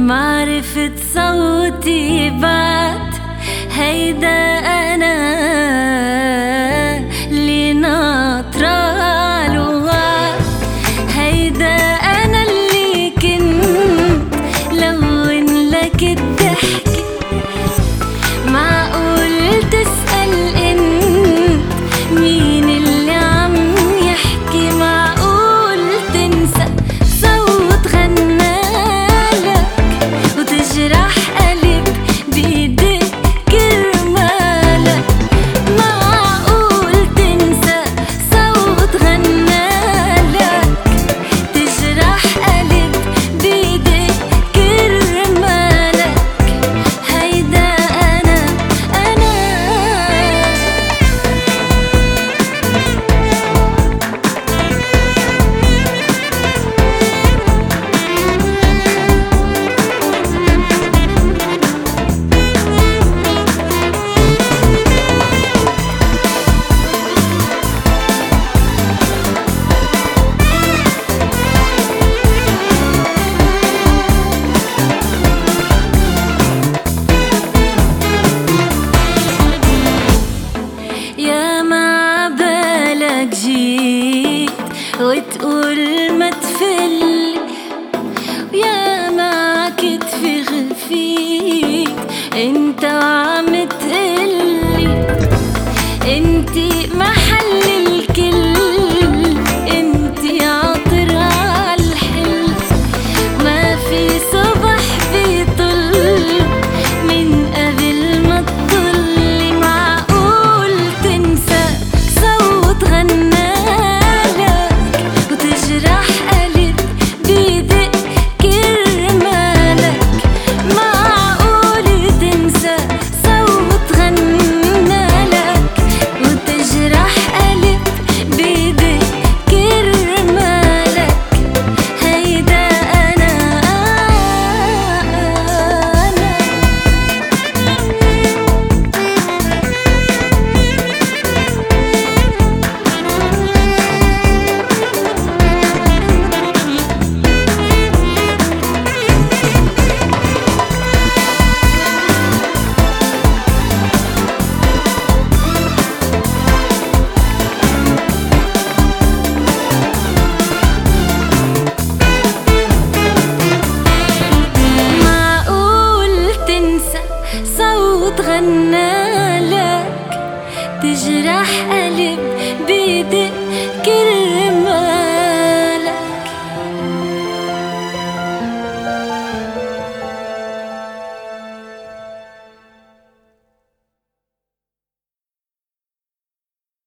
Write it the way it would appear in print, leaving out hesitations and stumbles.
معرفة صوتي بعد هيدا أنا اللي ناطرة الوعد. هيدا أنا اللي كنت لون لك الضحكة. معقول تسأل انت مين اللي عم يحكي؟ معقول تنسى صوت غنالك وتجرح قلب بيدك كرمالك؟ معقول تنسى صوت غنالك تجرح قلب بيدك كرمالك؟ هيدا أنا يا ما عبالك جيت وتقول ما تفلي، ويا ما عكتفي غفيت انت وعم تقلي انتي محل الكل، انتي عطر عالحل. ما في صبح بيطل من قبل ما تطلي. معقول تنسى صوت غنالك وتجرح قلب بيدق كرمالك؟ معقول تنسى صوت غنالك وتجرح قلب بيدق كرمالك؟ هيدا أنا صوت غنالك تجرح قلب